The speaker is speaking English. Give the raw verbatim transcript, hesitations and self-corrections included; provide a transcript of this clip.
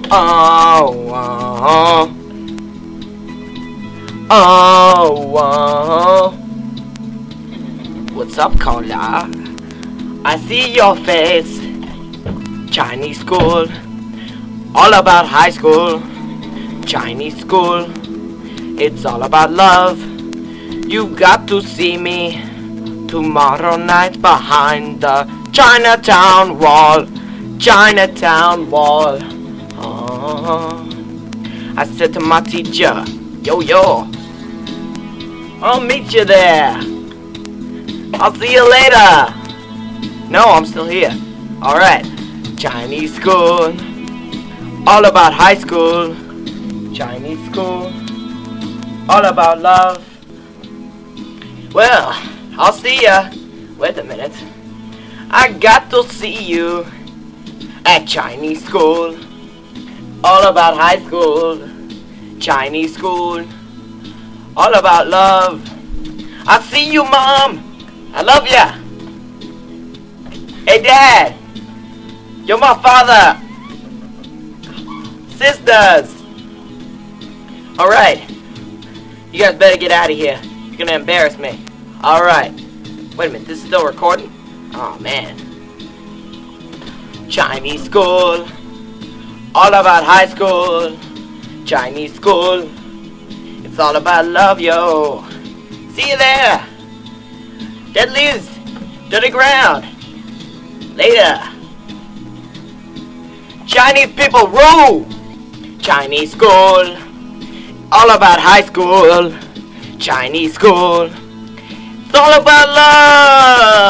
Oh, oh, oh, oh. What's up, Carla? I see your face. Chinese school, all about high school. Chinese school, it's all about love. You got to see me tomorrow night behind the Chinatown wall. Chinatown wall. Oh, I said to my teacher, yo yo, I'll meet you there. I'll see you later. No, I'm still here. Alright. Chinese school, all about high school. Chinese school, all about love. Well, I'll see ya. Wait a minute. I got to see you at Chinese school, all about high school. Chinese school, all about love. I see you, Mom. I love ya. Hey, Dad. You're my father. Sisters. Alright. You guys better get out of here. You're gonna embarrass me. Alright. Wait a minute, this is still recording? Oh man. Chinese school, all about high school. Chinese school, it's all about love, yo. See you there. Dead leaves to the ground. Later. Chinese people rule. Chinese school, all about high school. Chinese school, it's all about love.